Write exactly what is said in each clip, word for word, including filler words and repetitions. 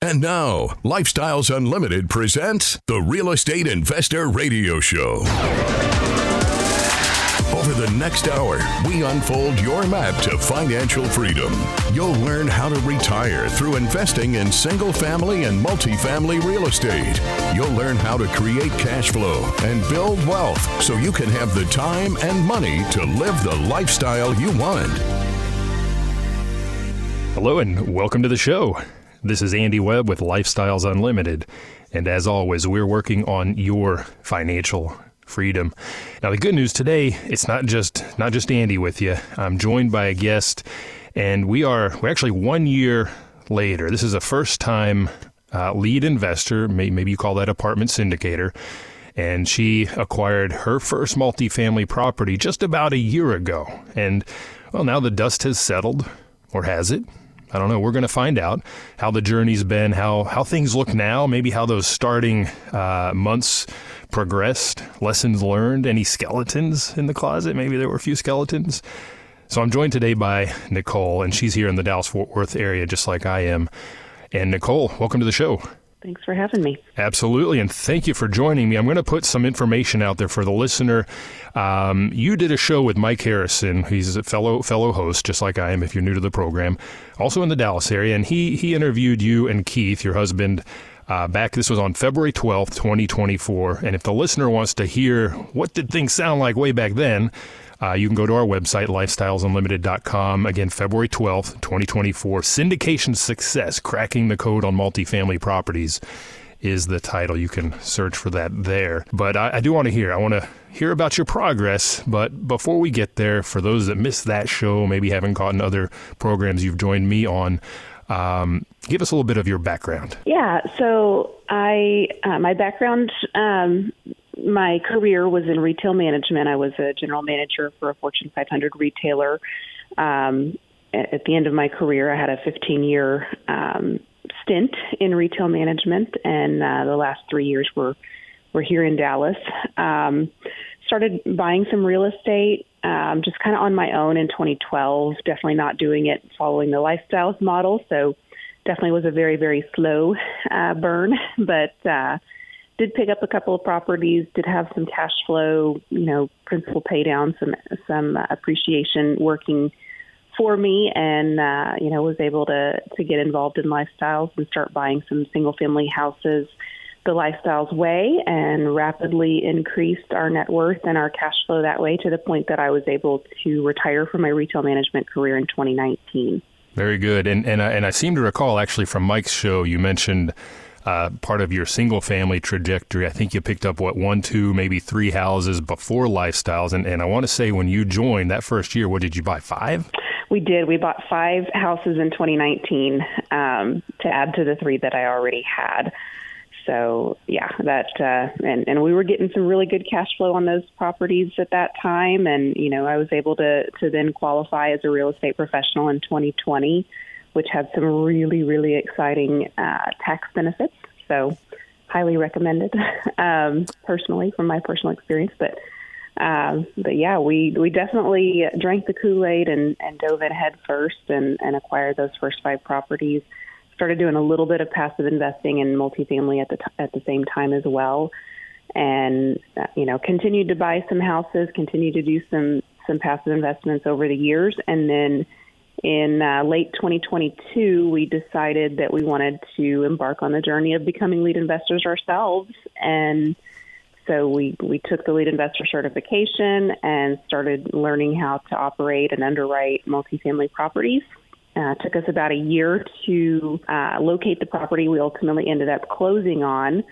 And now, Lifestyles Unlimited presents the Real Estate Investor Radio Show. Over the next hour, we unfold your map to financial freedom. You'll learn how to retire through investing in single-family and multifamily real estate. You'll learn how to create cash flow and build wealth so you can have the time and money to live the lifestyle you want. Hello and welcome to the show. This is Andy Webb with Lifestyles Unlimited. And as always, we're working on your financial freedom. Now, the good news today, it's not just not just Andy with you. I'm joined by a guest, and we are we're actually one year later. This is a first-time uh, lead investor, maybe you call that apartment syndicator, and she acquired her first multifamily property just about a year ago. And, well, now the dust has settled, or has it? I don't know. We're going to find out how the journey's been, how how things look now, maybe how those starting uh, months progressed, lessons learned, any skeletons in the closet. Maybe there were a few skeletons. So I'm joined today by Nicole, and she's here in the Dallas-Fort Worth area just like I am. And Nicole, welcome to the show. Thanks for having me. Absolutely, and thank you for joining me. I'm going to put some information out there for the listener. Um, you did a show with Mike Harrison. He's a fellow fellow host, just like I am, if you're new to the program, also in the Dallas area. And he he interviewed you and Keith, your husband, uh, back, this was on February twelfth, twenty twenty-four. And if the listener wants to hear what did things sound like way back then, Uh, you can go to our website, lifestyles unlimited dot com. Again, February twelfth, twenty twenty-four. Syndication Success, Cracking the Code on Multifamily Properties is the title. You can search for that there. But I, I do want to hear. I want to hear about your progress. But before we get there, for those that missed that show, maybe haven't caught in other programs you've joined me on, um, give us a little bit of your background. Yeah, so I uh, my background... Um, My career was in retail management. I was a general manager for a Fortune five hundred retailer. Um, at the end of my career, I had a fifteen-year um, stint in retail management, and uh, the last three years were were here in Dallas. Um, started buying some real estate um, just kind of on my own in twenty twelve, definitely not doing it following the Lifestyles model, so definitely was a very, very slow uh, burn, but uh did pick up a couple of properties, did have some cash flow, you know, principal pay down, some some uh, appreciation working for me, and, uh, you know, was able to, to get involved in Lifestyles and start buying some single-family houses the Lifestyles way, and rapidly increased our net worth and our cash flow that way to the point that I was able to retire from my retail management career in twenty nineteen. Very good. And, and, I, and I seem to recall, actually, from Mike's show, you mentioned Uh, part of your single-family trajectory. I think you picked up, what, one, two, maybe three houses before Lifestyles. And, and I want to say when you joined that first year, what did you buy, five? We did. We bought five houses in twenty nineteen um, to add to the three that I already had. So, yeah, that uh, and, and we were getting some really good cash flow on those properties at that time. And, you know, I was able to, to then qualify as a real estate professional in twenty twenty, which had some really, really exciting uh, tax benefits. So highly recommended um, personally from my personal experience. But um, but yeah, we, we definitely drank the Kool-Aid and, and dove in head first and, and acquired those first five properties. Started doing a little bit of passive investing in multifamily at the t- at the same time as well. And, uh, you know, continued to buy some houses, continued to do some, some passive investments over the years. And then in uh, late twenty twenty-two, we decided that we wanted to embark on the journey of becoming lead investors ourselves. And so we, we took the lead investor certification and started learning how to operate and underwrite multifamily properties. Uh, it took us about a year to uh, locate the property we ultimately ended up closing on.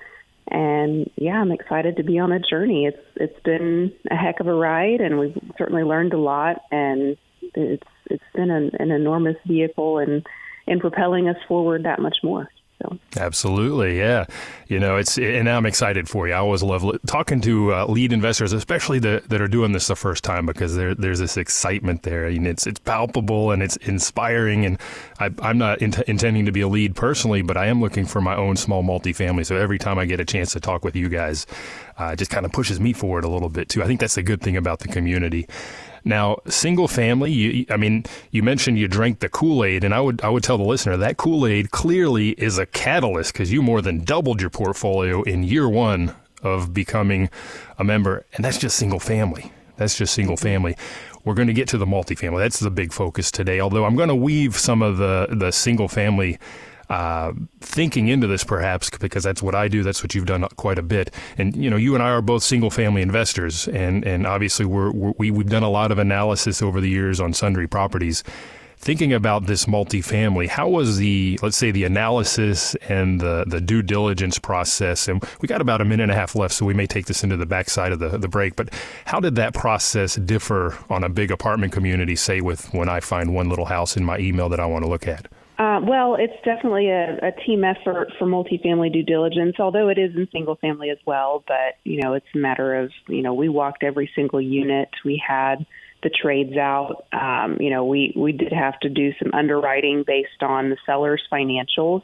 And yeah, I'm excited to be on a journey. It's it's been a heck of a ride, and we've certainly learned a lot, and it's it's been an, an enormous vehicle in, in propelling us forward that much more. So. Absolutely, yeah. You know, it's and I'm excited for you. I always love talking to uh, lead investors, especially the, that are doing this the first time, because there there's this excitement there. I mean, it's it's palpable and it's inspiring. And I, I'm not int- intending to be a lead personally, but I am looking for my own small multifamily. So every time I get a chance to talk with you guys, uh, it just kind of pushes me forward a little bit too. I think that's the good thing about the community. Now, single family, you, I mean, you mentioned you drank the Kool-Aid, and I would I would tell the listener that Kool-Aid clearly is a catalyst because you more than doubled your portfolio in year one of becoming a member, and that's just single family. That's just single family. We're going to get to the multifamily. That's the big focus today, although I'm going to weave some of the, the single family uh, thinking into this perhaps because that's what I do. That's what you've done quite a bit. And, you know, you and I are both single family investors, and, and obviously we're, we're, we, we've done a lot of analysis over the years on sundry properties. Thinking about this multifamily, how was the, let's say, the analysis and the, the due diligence process? And we got about a minute and a half left, so we may take this into the backside of the, the break. But how did that process differ on a big apartment community, say, with when I find one little house in my email that I want to look at? Uh, well, it's definitely a, a team effort for multifamily due diligence, although it is in single family as well. But, you know, it's a matter of, you know, we walked every single unit. We had the trades out. Um, you know, we, we did have to do some underwriting based on the seller's financials,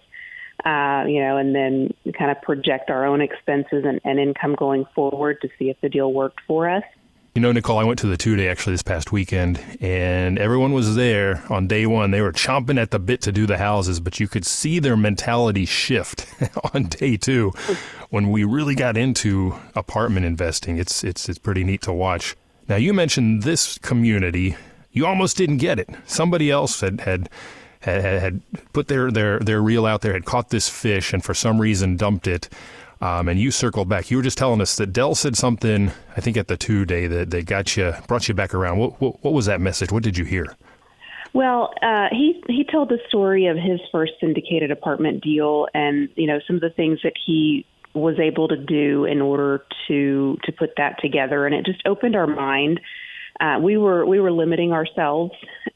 uh, you know, and then kind of project our own expenses and, and income going forward to see if the deal worked for us. You know, Nicole, I went to the two-day actually this past weekend, and everyone was there on day one. They were chomping at the bit to do the houses, but you could see their mentality shift on day two when we really got into apartment investing. It's it's it's pretty neat to watch. Now, you mentioned this community. You almost didn't get it. Somebody else had had had, had put their, their, their reel out there, had caught this fish, and for some reason dumped it. Um, and you circled back. You were just telling us that Dell said something, I think at the two-day, that, that got you, brought you back around. What, what, what was that message? What did you hear? Well, uh, he he told the story of his first syndicated apartment deal, and you know some of the things that he was able to do in order to to put that together, and it just opened our mind. Uh, we were we were limiting ourselves,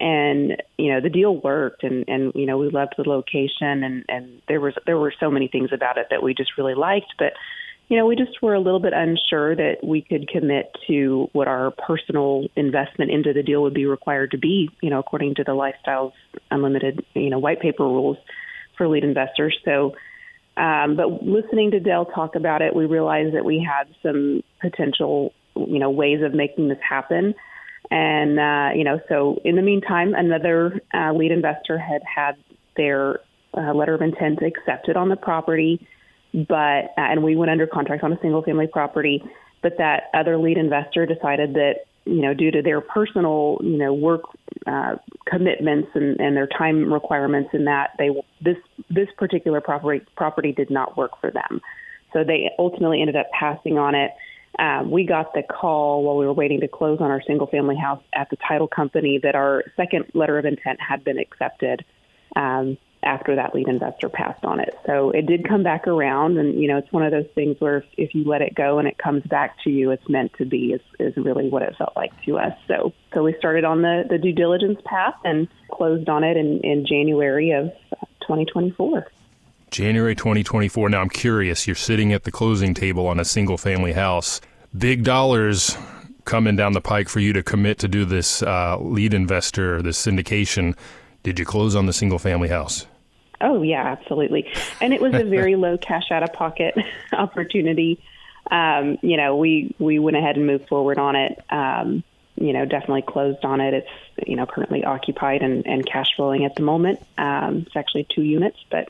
and you know the deal worked, and, and you know we loved the location, and, and there was there were so many things about it that we just really liked, but you know we just were a little bit unsure that we could commit to what our personal investment into the deal would be required to be, you know, according to the Lifestyles Unlimited, you know, white paper rules for lead investors. So. Um, but listening to Dell talk about it, we realized that we had some potential, you know, ways of making this happen. And, uh, you know, so in the meantime, another uh, lead investor had had their uh, letter of intent accepted on the property, but, uh, and we went under contract on a single family property, but that other lead investor decided that, you know, due to their personal, you know, work uh, commitments and, and their time requirements in that, they this this particular property property did not work for them. So they ultimately ended up passing on it. Uh, we got the call while we were waiting to close on our single family house at the title company that our second letter of intent had been accepted um, after that lead investor passed on it. So it did come back around, and you know it's one of those things where if, if you let it go and it comes back to you, it's meant to be, is, is really what it felt like to us. So so we started on the, the due diligence path and closed on it in, in January of twenty twenty-four. January twenty twenty-four. Now I'm curious, you're sitting at the closing table on a single family house, big dollars coming down the pike for you to commit to do this uh, lead investor, this syndication. Did you close on the single family house? Oh, yeah, absolutely. And it was a very low cash out of pocket opportunity. Um, you know, we, we went ahead and moved forward on it. Um, you know, definitely closed on it. It's, you know, currently occupied and, and cash flowing at the moment. Um, it's actually two units, but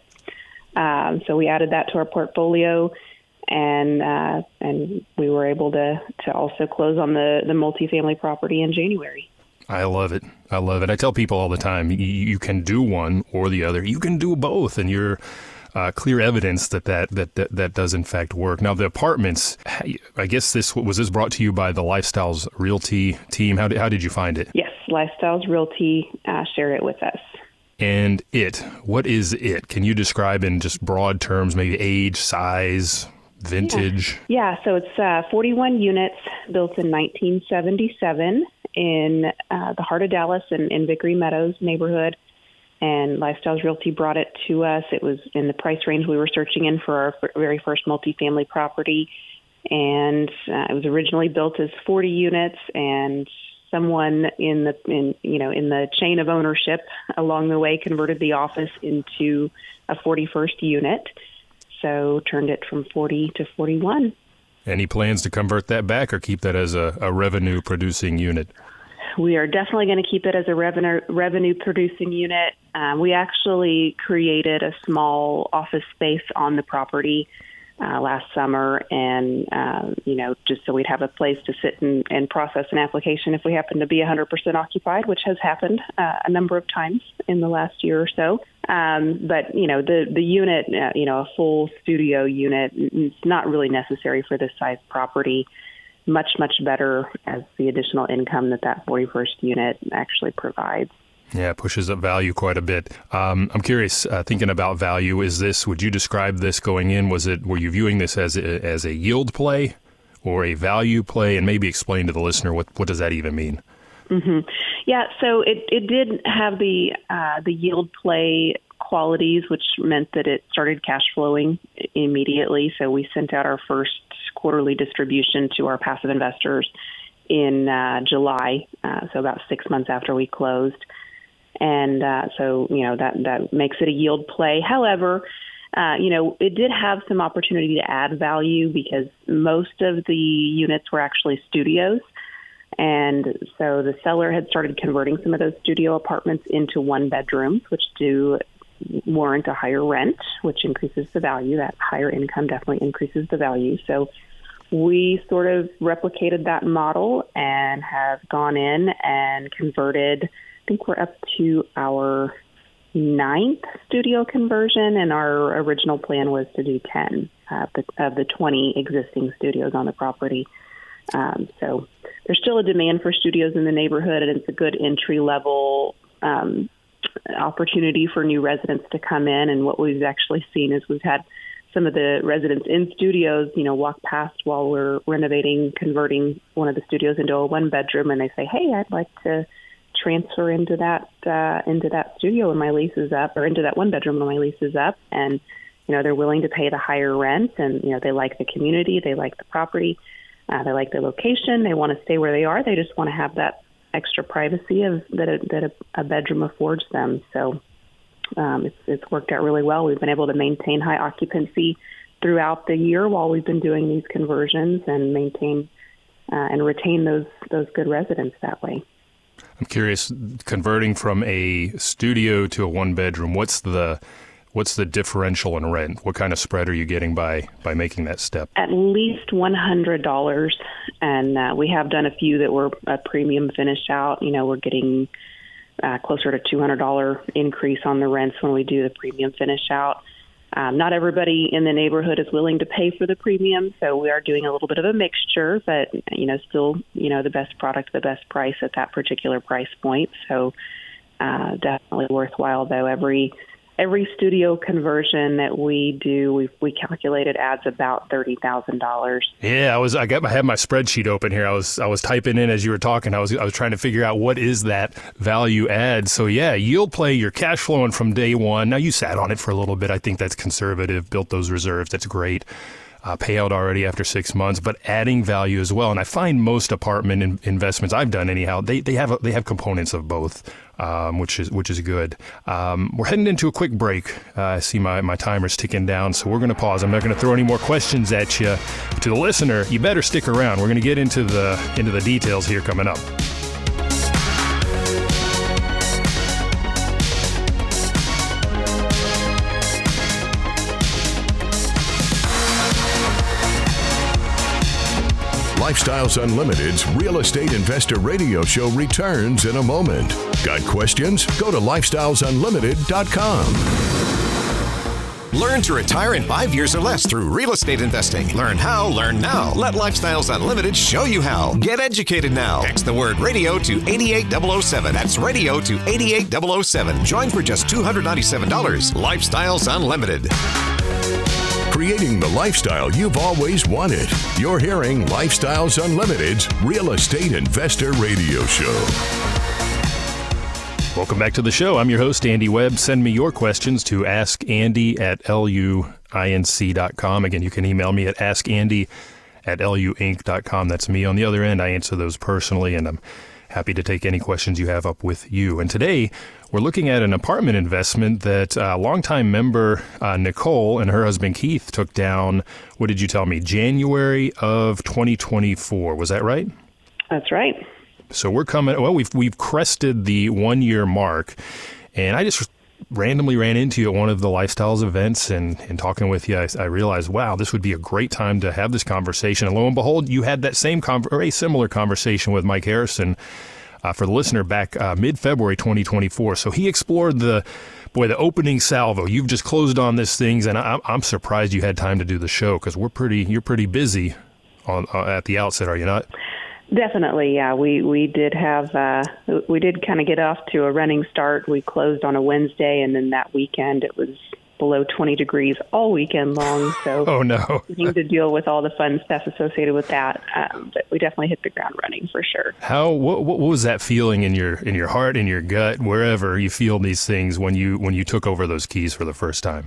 um, so we added that to our portfolio, and uh, and we were able to, to also close on the, the multifamily property in January. I love it. I love it. I tell people all the time, you, you can do one or the other. You can do both, and you're uh, clear evidence that that, that that that does in fact work. Now, the apartments, I guess this was this brought to you by the Lifestyles Realty team. How did, how did you find it? Yes, Lifestyles Realty uh, shared it with us. And it, what is it? Can you describe in just broad terms, maybe age, size, vintage? Yeah, yeah so it's uh, forty-one units built in nineteen seventy-seven. In uh, the heart of Dallas and in Vickery Meadows neighborhood, and Lifestyles Realty brought it to us. It was in the price range we were searching in for our f- very first multifamily property, and uh, it was originally built as forty units. And someone in the in you know in the chain of ownership along the way converted the office into a forty-first unit, so turned it from forty to forty-one. Any plans to convert that back or keep that as a, a revenue-producing unit? we are definitely going to keep it as a revenue revenue producing unit. Um, we actually created a small office space on the property uh, last summer, and uh, you know, just so we'd have a place to sit and, and process an application if we happen to be one hundred percent occupied, which has happened uh, a number of times in the last year or so. Um, but you know, the the unit, uh, you know, a full studio unit, it's not really necessary for this size property. Much, much better as the additional income that that forty-first unit actually provides. Yeah, it pushes up value quite a bit. Um, I'm curious, uh, thinking about value, is this, would you describe this going in, was it, were you viewing this as a, as a yield play or a value play? And maybe explain to the listener, what, what does that even mean? Mm-hmm. Yeah, so it, it did have the uh, the yield play qualities, which meant that it started cash flowing immediately. So we sent out our first quarterly distribution to our passive investors in uh, July, uh, so about six months after we closed. And uh, so, you know, that, that makes it a yield play. However, uh, you know, it did have some opportunity to add value because most of the units were actually studios. And so the seller had started converting some of those studio apartments into one bedrooms, which do warrant a higher rent, which increases the value. That higher income definitely increases the value. So we sort of replicated that model and have gone in and converted. I think we're up to our ninth studio conversion, and our original plan was to do ten uh, of the twenty existing studios on the property. Um, so there's still a demand for studios in the neighborhood, and it's a good entry level um, opportunity for new residents to come in. And what we've actually seen is we've had some of the residents in studios, you know, walk past while we're renovating, converting one of the studios into a one bedroom, and they say, "Hey, I'd like to transfer into that uh, into that studio when my lease is up, or into that one bedroom when my lease is up." And you know, they're willing to pay the higher rent, and you know, they like the community, they like the property, uh, they like the location, they want to stay where they are, they just want to have that extra privacy of that a, that a, a bedroom affords them. So um, it's, it's worked out really well. We've been able to maintain high occupancy throughout the year while we've been doing these conversions, and maintain uh, and retain those those good residents that way. I'm curious, converting from a studio to a one bedroom, what's the what's the differential in rent? What kind of spread are you getting by by making that step? At least one hundred dollars, and uh, we have done a few that were a premium finish out. You know, we're getting uh, closer to two hundred dollars increase on the rents when we do the premium finish out. Um, not everybody in the neighborhood is willing to pay for the premium, so we are doing a little bit of a mixture, but, you know, still, you know, the best product, the best price at that particular price point. So uh, definitely worthwhile, though. Every every studio conversion that we do, we we calculated adds about thirty thousand dollars. Yeah, I was I got I had my spreadsheet open here. I was I was typing in as you were talking. I was I was trying to figure out what is that value add. So yeah, yield play, you're cash flowing from day one. Now you sat on it for a little bit. I think that's conservative. Built those reserves. That's great. Uh, payout already after six months, but adding value as well. And I find most apartment in, investments I've done anyhow, they they have a, they have components of both, um, which is which is good. Um, we're heading into a quick break. Uh, I see my, my timer's ticking down, so we're going to pause. I'm not going to throw any more questions at you. To the listener, you better stick around. We're going to get into the into the details here coming up. Lifestyles Unlimited's Real Estate Investor Radio Show returns in a moment. Got questions? Go to lifestyles unlimited dot com. Learn to retire in five years or less through real estate investing. Learn how, learn now. Let Lifestyles Unlimited show you how. Get educated now. Text the word radio to eight eight zero zero seven. That's radio to eight eight zero zero seven. Join for just two hundred ninety-seven dollars. Lifestyles Unlimited. Creating the lifestyle you've always wanted. You're hearing Lifestyles Unlimited's Real Estate Investor Radio Show. Welcome back to the show. I'm your host, Andy Webb. Send me your questions to ask andy at luinc dot com. Again, you can email me at askandy at luinc dot com. That's me on the other end. I answer those personally, and I'm happy to take any questions you have up with you. And today, we're looking at an apartment investment that uh, longtime member uh, Nicole and her husband Keith took down, what did you tell me, January of twenty twenty-four. Was that right? That's right. So we're coming, well, we've we've crested the one-year mark, and I just randomly ran into you at one of the Lifestyles events, and, and talking with you, I, I realized, wow, this would be a great time to have this conversation. And lo and behold, you had that same, con- or a similar conversation with Mike Harrison, uh, for the listener, back uh, mid-February twenty twenty-four. So he explored the, boy, the opening salvo. You've just closed on these things, and I, I'm surprised you had time to do the show, because we're pretty, you're pretty busy on uh, at the outset, are you not? Definitely, yeah. We we did have uh, we did kind of get off to a running start. We closed on a Wednesday, and then that weekend it was below twenty degrees all weekend long. So oh no, we need to deal with all the fun stuff associated with that. Um, but we definitely hit the ground running for sure. How what, what was that feeling in your in your heart, in your gut, wherever you feel these things when you when you took over those keys for the first time?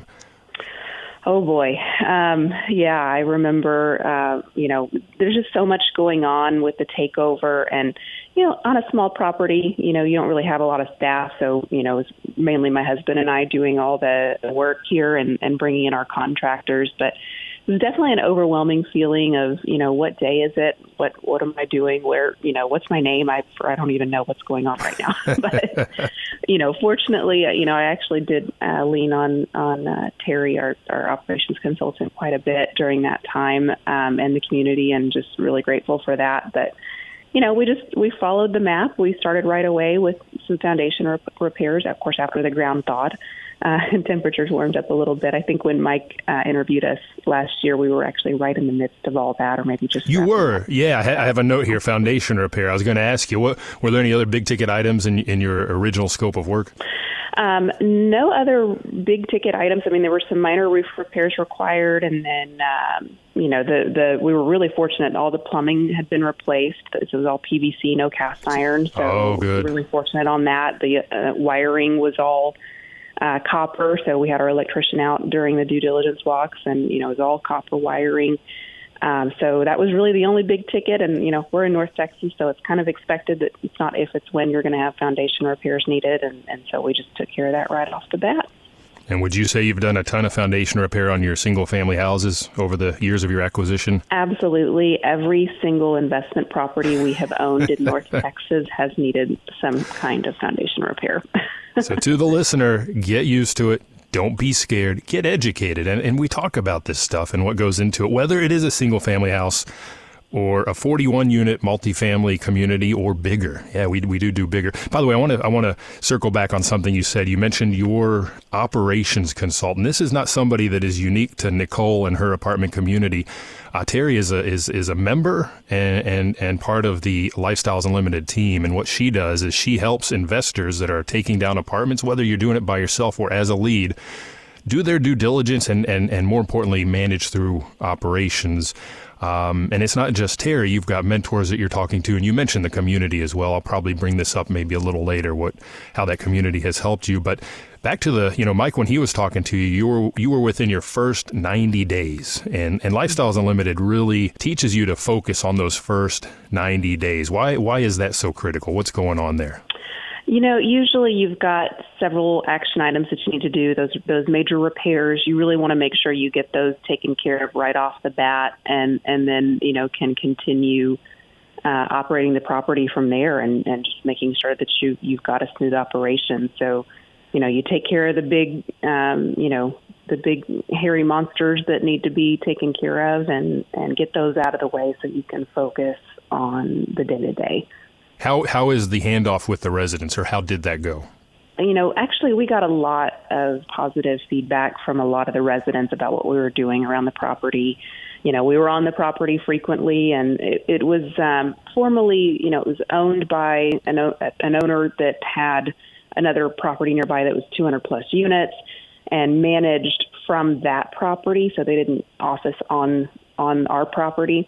Oh, boy. Um, yeah, I remember, uh, you know, there's just so much going on with the takeover. And, you know, on a small property, you know, you don't really have a lot of staff. So, you know, it's mainly my husband and I doing all the work here and, and bringing in our contractors. But it was definitely an overwhelming feeling of, you know, what day is it? What what am I doing? Where, you know, what's my name? I I don't even know what's going on right now. But, you know, fortunately, you know, I actually did uh, lean on on uh, Terry, our, our operations consultant, quite a bit during that time, um, and the community, and just really grateful for that. But, you know, we just we followed the map. We started right away with some foundation rep- repairs, of course, after the ground thawed. Uh, and temperatures warmed up a little bit. I think when Mike uh, interviewed us last year, we were actually right in the midst of all that, or maybe just... You were. Yeah, I, ha- I have a note here, foundation repair. I was going to ask you, what were there any other big-ticket items in, in your original scope of work? Um, no other big-ticket items. I mean, there were some minor roof repairs required, and then, um, you know, the, the we were really fortunate. All the plumbing had been replaced. It was all P V C, no cast iron. So oh, good. Really fortunate on that. The uh, wiring was all... Uh, copper, so we had our electrician out during the due diligence walks, and, you know, it was all copper wiring. Um, so that was really the only big ticket, and, you know, we're in North Texas, so it's kind of expected that it's not if, it's when you're going to have foundation repairs needed, and, and so we just took care of that right off the bat. And would you say you've done a ton of foundation repair on your single-family houses over the years of your acquisition? Absolutely. Every single investment property we have owned in North Texas has needed some kind of foundation repair. So to the listener, get used to it. Don't be scared. Get educated. And, and we talk about this stuff and what goes into it, whether it is a single-family house or a forty-one unit multifamily community or bigger. Yeah, we we do do bigger. By the way, I want to I want to circle back on something you said. You mentioned your operations consultant. This is not somebody that is unique to Nicole and her apartment community. Uh, Terry is a is is a member and, and and part of the Lifestyles Unlimited team. And what she does is she helps investors that are taking down apartments, whether you're doing it by yourself or as a lead, do their due diligence and and and more importantly, manage through operations. Um, and it's not just Terry. You've got mentors that you're talking to, and you mentioned the community as well. I'll probably bring this up maybe a little later, what how that community has helped you. But back to the, you know, Mike, when he was talking to you, you were you were within your first ninety days, and and Lifestyles Unlimited really teaches you to focus on those first ninety days. Why why is that so critical? What's going on there? You know, usually you've got several action items that you need to do, those those major repairs. You really want to make sure you get those taken care of right off the bat, and, and then, you know, can continue uh, operating the property from there, and, and just making sure that you, you've got a smooth operation. So, you know, you take care of the big, um, you know, the big hairy monsters that need to be taken care of, and, and get those out of the way so you can focus on the day-to-day. How how is the handoff with the residents, or how did that go? You know, actually, we got a lot of positive feedback from a lot of the residents about what we were doing around the property. You know, we were on the property frequently, and it, it was um, formerly, you know, it was owned by an, an owner that had another property nearby that was two hundred plus units, and managed from that property, so they didn't office on on our property.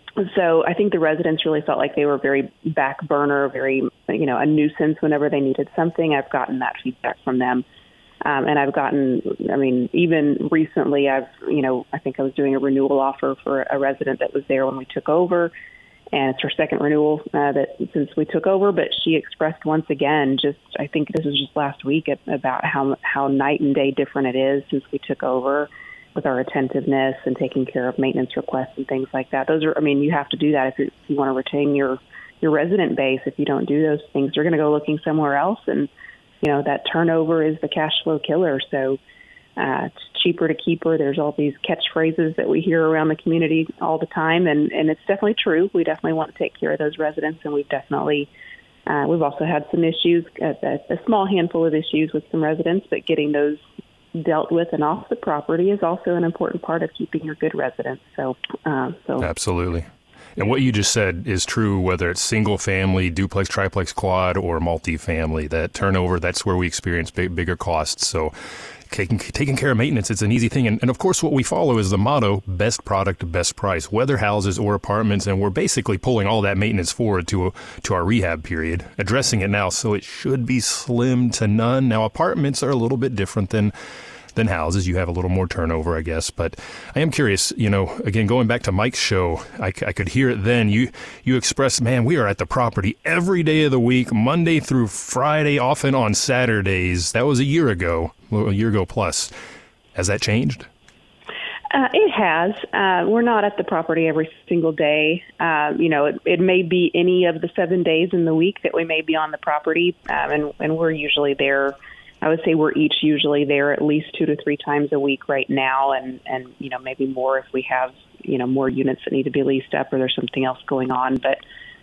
So I think the residents really felt like they were very back burner, very, you know, a nuisance whenever they needed something. I've gotten that feedback from them. Um, and I've gotten, I mean, even recently, I've, you know, I think I was doing a renewal offer for a resident that was there when we took over. And it's her second renewal uh, that since we took over. But she expressed once again, just, I think this was just last week, about how how night and day different it is since we took over, with our attentiveness and taking care of maintenance requests and things like that. Those are, I mean, you have to do that if, you if you want to retain your, your resident base, if you don't do those things, they're going to go looking somewhere else. And, you know, that turnover is the cash flow killer. So uh, it's cheaper to keep her. There's all these catchphrases that we hear around the community all the time. And, and it's definitely true. We definitely want to take care of those residents. And we've definitely, uh, we've also had some issues, a, a small handful of issues with some residents, but getting those dealt with and off the property is also an important part of keeping your good residents. So, uh, so absolutely. And what you just said is true, whether it's single family, duplex, triplex, quad, or multifamily. That turnover, that's where we experience big, bigger costs. So taking, taking care of maintenance, it's an easy thing. And, and of course, what we follow is the motto, best product, best price, whether houses or apartments. And we're basically pulling all that maintenance forward to a, to our rehab period, addressing it now. So it should be slim to none. Now, apartments are a little bit different than than houses. You have a little more turnover, I guess. But I am curious, you know, again, going back to Mike's show, I, I could hear it then. You you expressed, man, we are at the property every day of the week, Monday through Friday, often on Saturdays. That was a year ago, a year ago plus. Has that changed? Uh, it has. Uh, we're not at the property every single day. Uh, you know, it, it may be any of the seven days in the week that we may be on the property, um, and, and we're usually there. I would say we're each usually there at least two to three times a week right now, and, and you know, maybe more if we have, you know, more units that need to be leased up or there's something else going on. But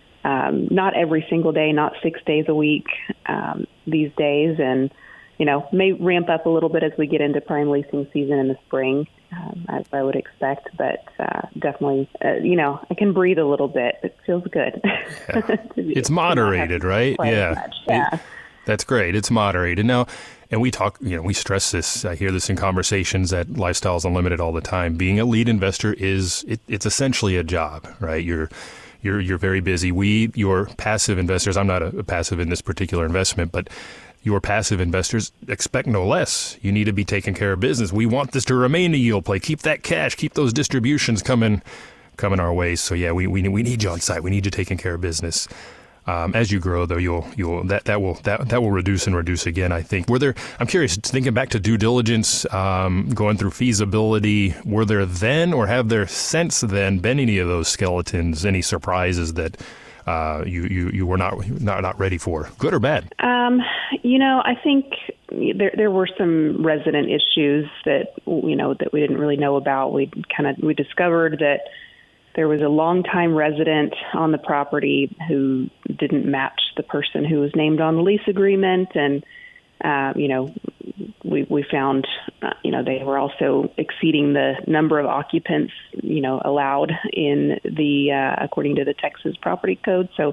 um, not every single day, not six days a week um, these days. And, you know, may ramp up a little bit as we get into prime leasing season in the spring, um, as I would expect. But uh, definitely, uh, you know, I can breathe a little bit. It feels good. Yeah. It's moderated, right? Yeah. Yeah. It, That's great. It's moderated. Now, and we talk, you know, we stress this. I hear this in conversations at Lifestyles Unlimited all the time. Being a lead investor is, it, it's essentially a job, right? You're, you're, you're very busy. We, your passive investors, I'm not a, a passive in this particular investment, but your passive investors expect no less. You need to be taking care of business. We want this to remain a yield play. Keep that cash, keep those distributions coming, coming our way. So yeah, we, we, we need you on site. We need you taking care of business. Um, as you grow, though, you'll you'll that, that will that that will reduce and reduce again. I think. Were there? I'm curious. Thinking back to due diligence, um, going through feasibility. Were there then, or have there since then been any of those skeletons? Any surprises that uh, you you you were not not not ready for, good or bad? Um, you know, I think there there were some resident issues that you know that we didn't really know about. We kind of we discovered that there was a longtime resident on the property who didn't match the person who was named on the lease agreement. And, uh, you know, we, we found, uh, you know, they were also exceeding the number of occupants, you know, allowed in the, uh, according to the Texas property code. So,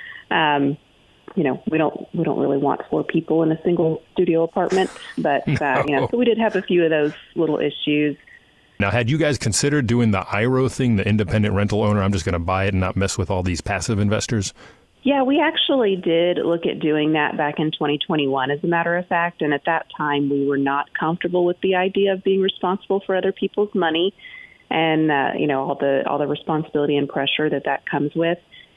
um, you know, we don't, we don't really want four people in a single studio apartment, but, uh, no. you know, so we did have a few of those little issues. Now, had you guys considered doing the I R O thing, the independent rental owner, I'm just going to buy it and not mess with all these passive investors? Yeah, we actually did look at doing that back in twenty twenty-one, as a matter of fact. And at that time, we were not comfortable with the idea of being responsible for other people's money and, uh, you know, all the all the responsibility and pressure that that comes with.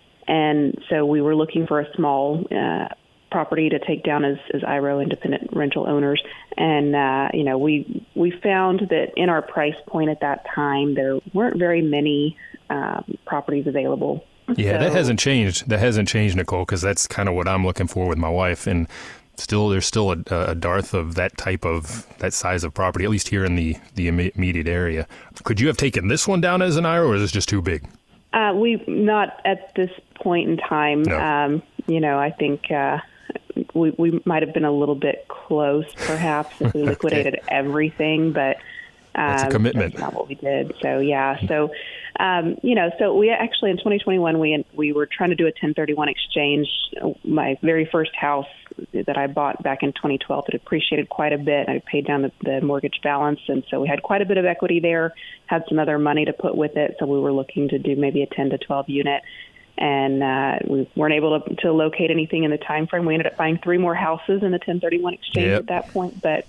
And so we were looking for a small uh property to take down as, as I R O, independent rental owners. And, uh, you know, we we found that in our price point at that time, there weren't very many um, properties available. Yeah, so, that hasn't changed. That hasn't changed, Nicole, because that's kind of what I'm looking for with my wife. And still, there's still a, a dearth of that type of, that size of property, at least here in the, the immediate area. Could you have taken this one down as an I R O, or is this just too big? Uh, we not at this point in time. No. Um, you know, I think... Uh, We, we might have been a little bit close, perhaps, if we liquidated okay. everything, but um, that's a commitment. That's not what we did. So, yeah. So, um, you know, so we actually in twenty twenty-one, we we were trying to do a ten thirty-one exchange. My very first house that I bought back in twenty twelve, it appreciated quite a bit. I paid down the, the mortgage balance, and so we had quite a bit of equity there, had some other money to put with it, so we were looking to do maybe a ten to twelve unit. And uh, we weren't able to, to locate anything in the time frame. We ended up buying three more houses in the ten thirty-one exchange yep. at that point. But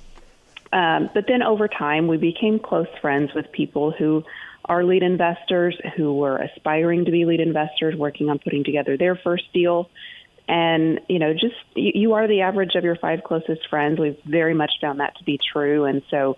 um, but then over time, we became close friends with people who are lead investors, who were aspiring to be lead investors, working on putting together their first deal. And, you know, just you, you are the average of your five closest friends. We've very much found that to be true. And so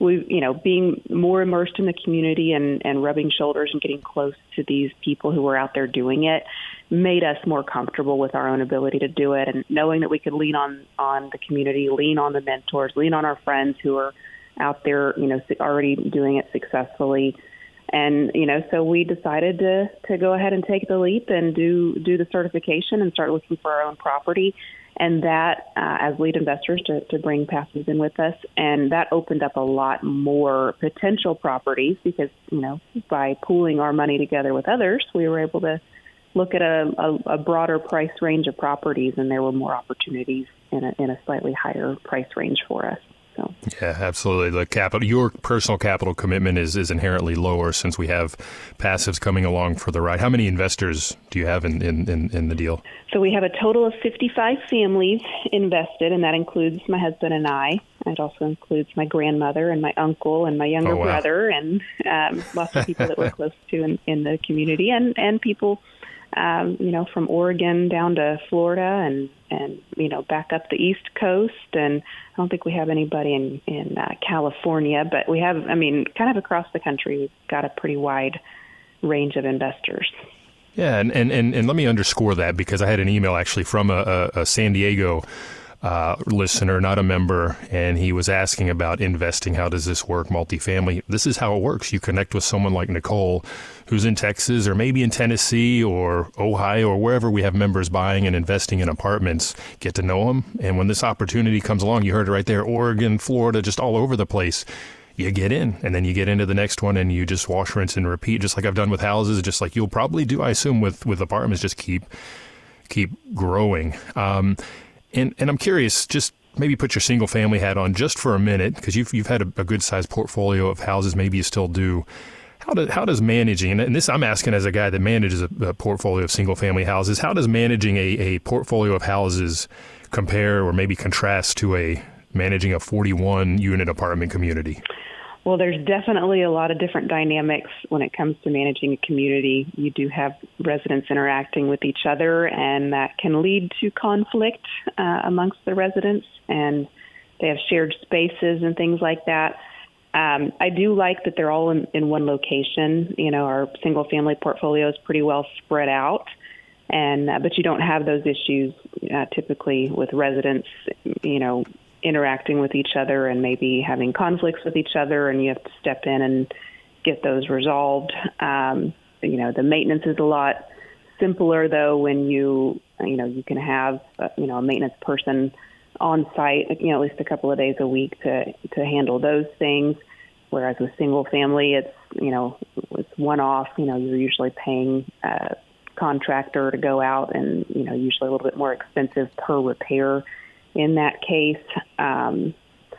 we, you know, being more immersed in the community and, and rubbing shoulders and getting close to these people who were out there doing it made us more comfortable with our own ability to do it, and knowing that we could lean on, on the community, lean on the mentors, lean on our friends who are out there, you know, already doing it successfully. And, you know, so we decided to, to go ahead and take the leap and do, do the certification and start looking for our own property. And that, uh, as lead investors, to, to bring passives in with us. And that opened up a lot more potential properties because, you know, by pooling our money together with others, we were able to look at a, a, a broader price range of properties, and there were more opportunities in a, in a slightly higher price range for us. So. Yeah, absolutely. The capital, your personal capital commitment is, is inherently lower since we have passives coming along for the ride. How many investors do you have in, in, in, in the deal? So we have a total of fifty-five families invested, and that includes my husband and I. It also includes my grandmother and my uncle and my younger oh, wow. brother and um, lots of people that we're close to in, in the community, and, and people Um, you know, from Oregon down to Florida and, and, you know, back up the East Coast. And I don't think we have anybody in, in uh, California, but we have, I mean, kind of across the country, we've got a pretty wide range of investors. Yeah, and, and, and, and let me underscore that because I had an email actually from a, a, a San Diego Uh, listener, not a member, and he was asking about investing. How does this work, multifamily? This is how it works. You connect with someone like Nicole, who's in Texas or maybe in Tennessee or Ohio or wherever we have members buying and investing in apartments. Get to know them, and when this opportunity comes along, you heard it right there, Oregon, Florida, just all over the place, you get in, and then you get into the next one, and you just wash, rinse, and repeat, just like I've done with houses, just like you'll probably do, I assume, with, with apartments. Just keep keep growing. Um, And and I'm curious, just maybe put your single family hat on just for a minute, because you've you've had a, a good sized portfolio of houses. Maybe you still do. How does how does managing, and this I'm asking as a guy that manages a, a portfolio of single family houses, how does managing a, a portfolio of houses compare or maybe contrast to a managing a forty-one unit apartment community? Well, there's definitely a lot of different dynamics when it comes to managing a community. You do have residents interacting with each other, and that can lead to conflict uh, amongst the residents, and they have shared spaces and things like that. Um, I do like that they're all in, in one location. You know, our single-family portfolio is pretty well spread out, and uh, but you don't have those issues uh, typically with residents, you know, interacting with each other and maybe having conflicts with each other, and you have to step in and get those resolved. Um, you know, the maintenance is a lot simpler, though, when you, you know, you can have, uh, you know, a maintenance person on site, you know, at least a couple of days a week to, to handle those things. Whereas with single family, it's, you know, it's one off, you know, you're usually paying a contractor to go out, and, you know, usually a little bit more expensive per repair. In that case, um,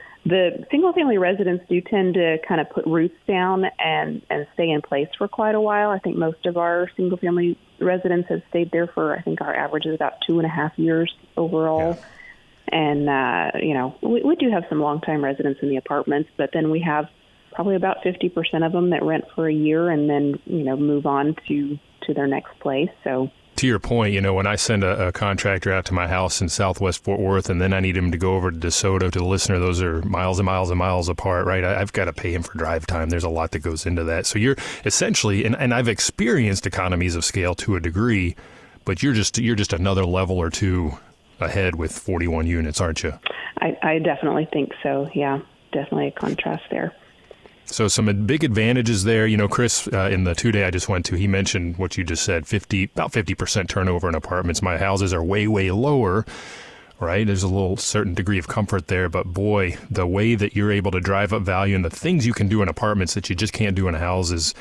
the single-family residents do tend to kind of put roots down and, and stay in place for quite a while. I think most of our single-family residents have stayed there for, I think our average is about two and a half years overall. Yeah. And, uh, you know, we, we do have some long-time residents in the apartments, but then we have probably about fifty percent of them that rent for a year and then, you know, move on to, to their next place. So. To your point, you know, when I send a, a contractor out to my house in Southwest Fort Worth and then I need him to go over to DeSoto, to the listener, those are miles and miles and miles apart, right? I, I've got to pay him for drive time. There's a lot that goes into that. So you're essentially, and, and I've experienced economies of scale to a degree, but you're just you're just another level or two ahead with forty-one units, aren't you? I, I definitely think so. Yeah, definitely a contrast there. So some big advantages there. You know, Chris, uh, in the two-day I just went to, he mentioned what you just said, fifty about fifty percent turnover in apartments. My houses are way, way lower, right? There's a little certain degree of comfort there. But, boy, the way that you're able to drive up value and the things you can do in apartments that you just can't do in houses,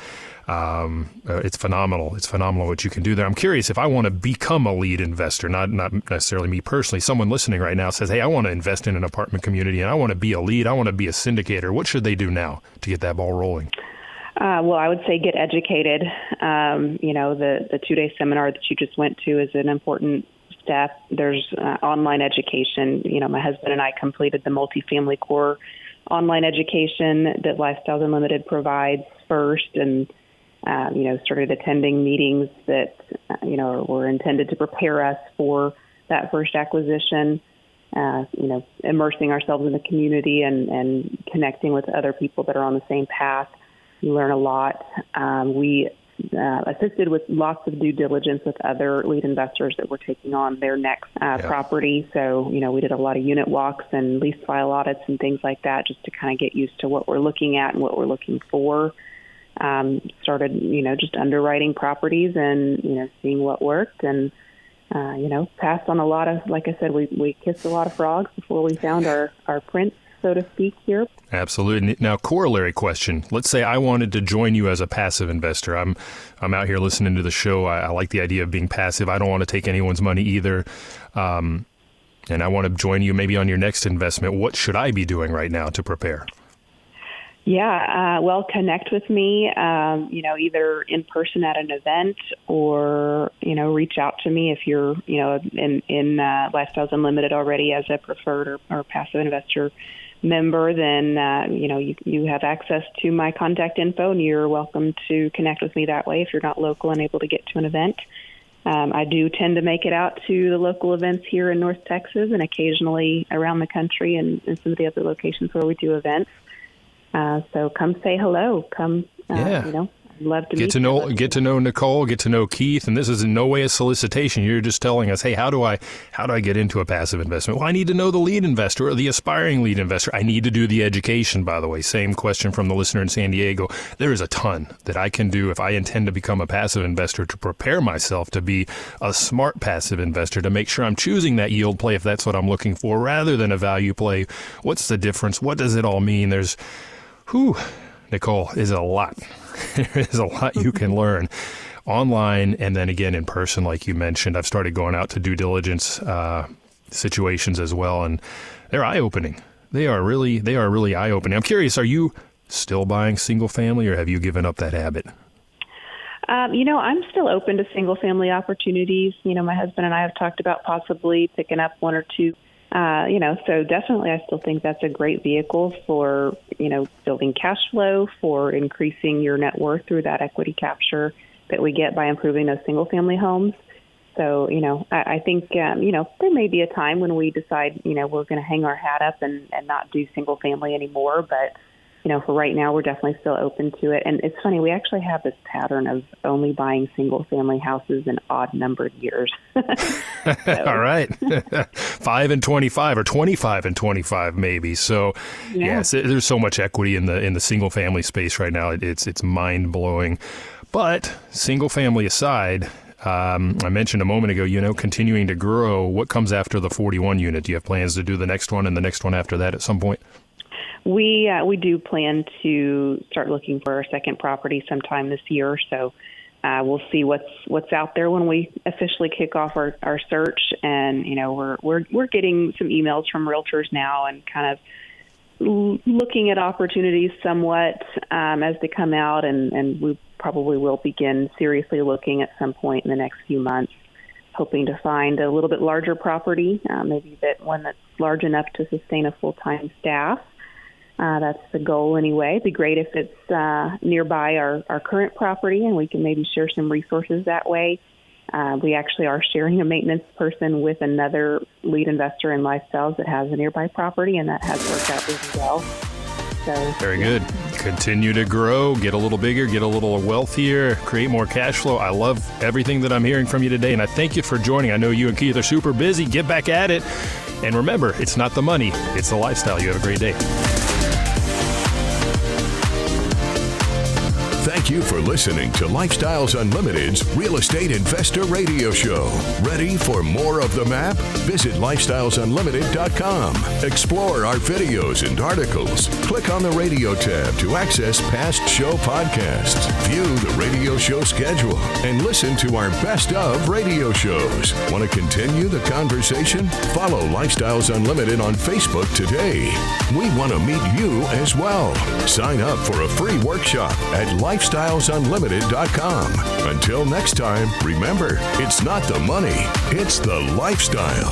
um, uh, it's phenomenal. It's phenomenal what you can do there. I'm curious, if I want to become a lead investor, not not necessarily me personally, someone listening right now says, hey, I want to invest in an apartment community and I want to be a lead, I want to be a syndicator. What should they do now to get that ball rolling? Uh, well, I would say get educated. Um, you know, the, the two-day seminar that you just went to is an important step. There's uh, online education. You know, my husband and I completed the multifamily core online education that Lifestyles Unlimited provides first, and Um, you know, started attending meetings that, uh, you know, were intended to prepare us for that first acquisition. uh, you know, immersing ourselves in the community and, and connecting with other people that are on the same path. We learn a lot. Um, we uh, assisted with lots of due diligence with other lead investors that were taking on their next uh, yeah. property. So, you know, we did a lot of unit walks and lease file audits and things like that just to kind of get used to what we're looking at and what we're looking for. Um, started, you know, just underwriting properties and, you know, seeing what worked and, uh, you know, passed on a lot of, like I said, we, we kissed a lot of frogs before we found our, our prince, so to speak, here. Absolutely. Now, corollary question. Let's say I wanted to join you as a passive investor. I'm I'm out here listening to the show. I, I like the idea of being passive. I don't want to take anyone's money either. Um, and I want to join you maybe on your next investment. What should I be doing right now to prepare? Yeah, uh, well, connect with me, um, you know, either in person at an event or, you know, reach out to me if you're, you know, in, in uh, Lifestyles Unlimited already as a preferred or, or passive investor member, then, uh, you know, you, you have access to my contact info and you're welcome to connect with me that way if you're not local and able to get to an event. Um, I do tend to make it out to the local events here in North Texas and occasionally around the country and, and some of the other locations where we do events. Uh, so come say hello. Come, uh, yeah. you know, I'd love to get meet to know, you. get to know Nicole, get to know Keith. And this is in no way a solicitation. You're just telling us, hey, how do I, how do I get into a passive investment? Well, I need to know the lead investor or the aspiring lead investor. I need to do the education, by the way. Same question from the listener in San Diego. There is a ton that I can do if I intend to become a passive investor to prepare myself to be a smart passive investor, to make sure I'm choosing that yield play if that's what I'm looking for, rather than a value play. What's the difference? What does it all mean? There's Whew, Nicole, is a lot. There is a lot you can learn online and then again in person, like you mentioned. I've started going out to due diligence uh, situations as well, and they're eye-opening. They are really, they are really eye-opening. I'm curious, are you still buying single family, or have you given up that habit? Um, you know, I'm still open to single family opportunities. You know, my husband and I have talked about possibly picking up one or two. Uh, you know, so definitely I still think that's a great vehicle for, you know, building cash flow, for increasing your net worth through that equity capture that we get by improving those single family homes. So, you know, I, I think, um, you know, there may be a time when we decide, you know, we're going to hang our hat up and, and not do single family anymore. But, you know, for right now, we're definitely still open to it. And it's funny, we actually have this pattern of only buying single family houses in odd numbered years. So. All right. Five and twenty-five or twenty-five and twenty-five maybe. So yeah. yes, there's so much equity in the in the single family space right now. It's it's mind blowing. But single family aside, um, I mentioned a moment ago, you know, continuing to grow. What comes after the forty-one unit? Do you have plans to do the next one and the next one after that at some point? We uh, we do plan to start looking for our second property sometime this year. So uh, we'll see what's what's out there when we officially kick off our, our search. And you know, we're we're we're getting some emails from realtors now and kind of l- looking at opportunities somewhat um, as they come out. And, and we probably will begin seriously looking at some point in the next few months, hoping to find a little bit larger property, uh, maybe that one that's large enough to sustain a full-time staff. Uh, that's the goal anyway. It'd be great if it's uh, nearby our, our current property and we can maybe share some resources that way. Uh, we actually are sharing a maintenance person with another lead investor in Lifestyles that has a nearby property, and that has worked out really well. So, Very good. Continue to grow, get a little bigger, get a little wealthier, create more cash flow. I love everything that I'm hearing from you today, and I thank you for joining. I know you and Keith are super busy. Get back at it. And remember, it's not the money, it's the lifestyle. You have a great day. Thank you for listening to Lifestyles Unlimited's Real Estate Investor Radio Show. Ready for more of the map? Visit lifestyles unlimited dot com. Explore our videos and articles. Click on the radio tab to access past show podcasts. View the radio show schedule and listen to our best of radio shows. Want to continue the conversation? Follow Lifestyles Unlimited on Facebook today. We want to meet you as well. Sign up for a free workshop at lifestyles unlimited dot com. Until next time, remember, it's not the money, it's the lifestyle.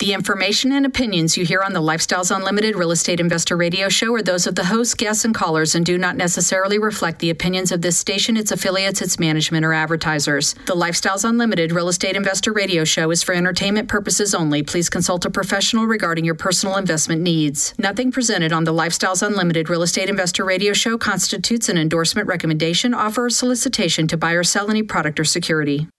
The information and opinions you hear on the Lifestyles Unlimited Real Estate Investor Radio Show are those of the hosts, guests, and callers and do not necessarily reflect the opinions of this station, its affiliates, its management, or advertisers. The Lifestyles Unlimited Real Estate Investor Radio Show is for entertainment purposes only. Please consult a professional regarding your personal investment needs. Nothing presented on the Lifestyles Unlimited Real Estate Investor Radio Show constitutes an endorsement, recommendation, offer, or solicitation to buy or sell any product or security.